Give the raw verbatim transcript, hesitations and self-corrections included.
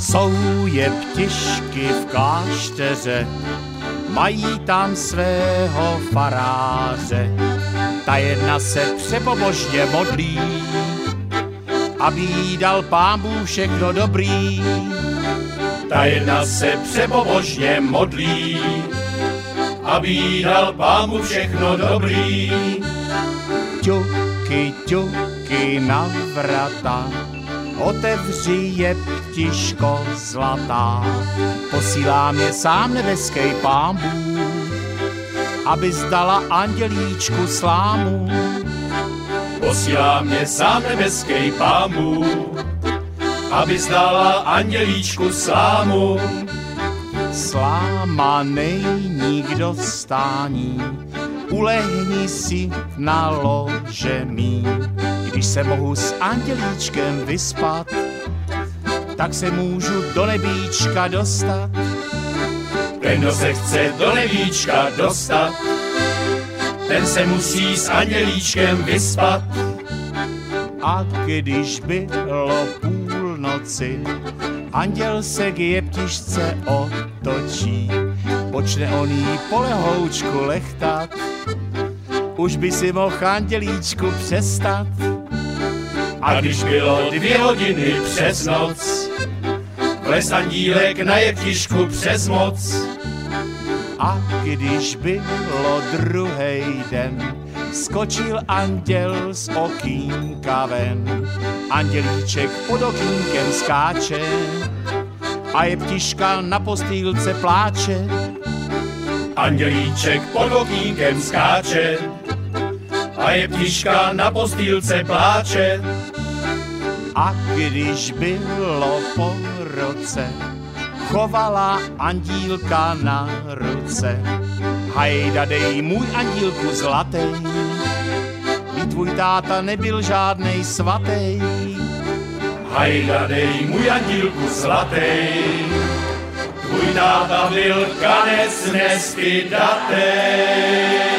Jsou jeptišky v klášteře, mají tam svého faráře. Ta jedna se přepobožně modlí, aby jí dal Pán Bůh všechno dobrý. Ta jedna se přepobožně modlí, aby jí dal Pán Bůh všechno dobrý. Ťuky, ťuky na vrata, otevři jeptiško zlatá. Posílá mě sám nebeský Pán Bůh, aby zdala andělíčku slámu. Posílá mě sám nebeský Pán Bůh, aby zdala andělíčku slámu. Sláma není k dostání, ulehni si na lože mý. Když se mohu s andělíčkem vyspat, tak se můžu do nebíčka dostat. Ten, kdo se chce do nebíčka dostat, ten se musí s andělíčkem vyspat. A když bylo půlnoci, anděl se k jeptišce otočí. Počne on jí po lehoučku lechtat, už by si mohl andělíčku přestat. A když bylo dvě hodiny přes noc, vlez andílek na jeptišku přes moc. A když bylo druhej den, skočil anděl z okýnka ven. Andělíček pod okýnkem skáče a jeptiška na postýlce pláče. Andělíček pod okýnkem skáče a jeptiška na postýlce pláče. A když bylo po roce, chovala andílka na ruce. Hajda dej, můj andílku zlatej, i tvůj táta nebyl žádnej svatej. Hajda dej, můj andílku zlatej, tvůj táta byl kanec nestydatej.